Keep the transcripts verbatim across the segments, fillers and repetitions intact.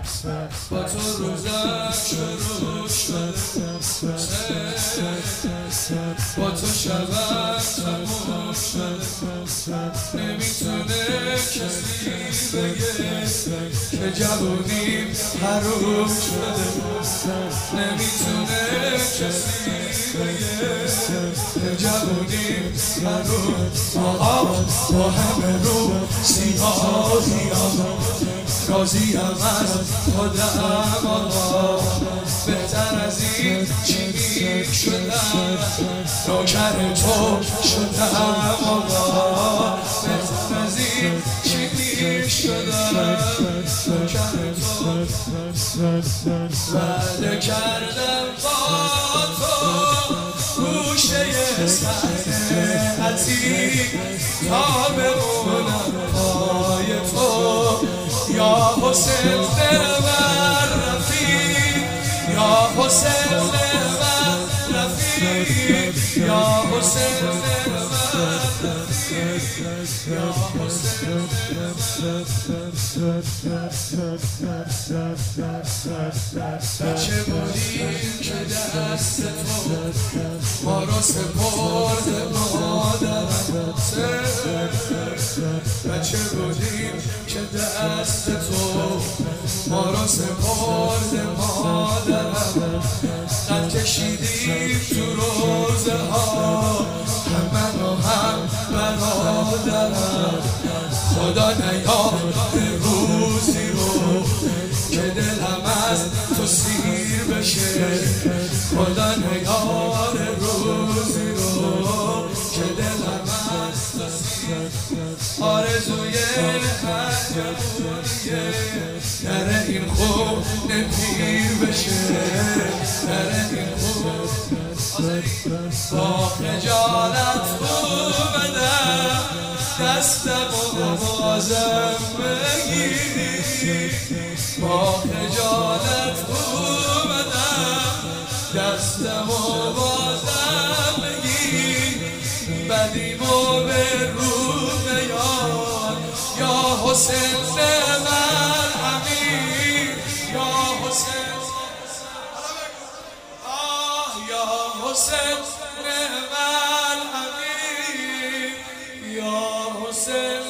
با تو روزم شروع شده، با تو شبم تموم شده. نمیتونه کسی بگه که جوونیم حروم شده. نمیتونه کسی بگه که جوونیم حروم. با همه رو سیاهیم راضیم از خودم آقا. بهتر از این چی شدم، نوکر تو شدم آقا. بهتر از این چی شدم، نوکر تو. وعده کردم با تو گوشه صحنه عتیق تا بمونم پای تو. یا حسین دلبر رفیق، یا حسین دلبر رفیق، یا حسین دلبر رفیق، یا حسین بچه بودیم که دست تو ما رو سپرد مادرم. بچه بودیم که دست تو ما رو سپرد مادرم. قد کشیدیم تو روزه ها هم من و هم برادرم. خدا نیاد روزی رو که دلم از تو سیر بشه. خدا نیاد روزی رو که دلم از تو سیر. آرزوی هر جوونیه نره این خونه پیر بشه، نره این خونه. با خجالت اومدم دستم و بازم بگیری. با خجالت اومدم دستم و بازم بگیری. بدیمو به رو نیار یا حسین من امیر. یا حسین آه یا حسین من امیر. یا حسین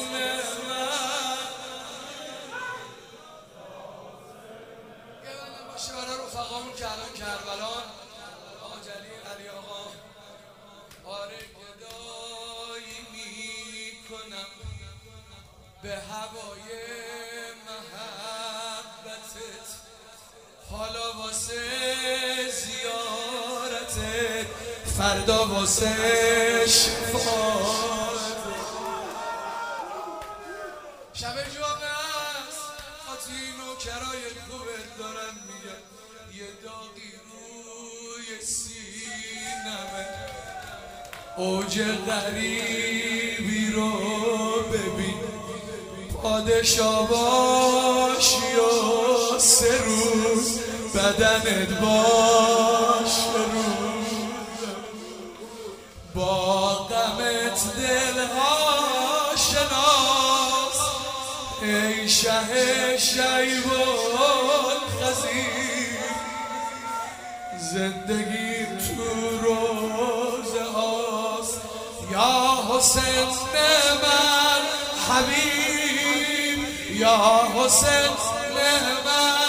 برای رفقامون که الان کربلان، آقا جلیل، علی آقا. آره گدایی میکنم به هوای محبتت. حالا واسه زیارتت، فردا واسه شفاعتت. شب جمعه است خاطی نوکرای خوبت دارن میگن یه داغی روی سینمه. اوج غریبی رو ببین، پادشا باشی و سه روز بدنت باش روز. با غمت دلها شناس ای شه شیب الخزیر. زندگی تو روزه هاست یا حسین من حبیب. یا حسین من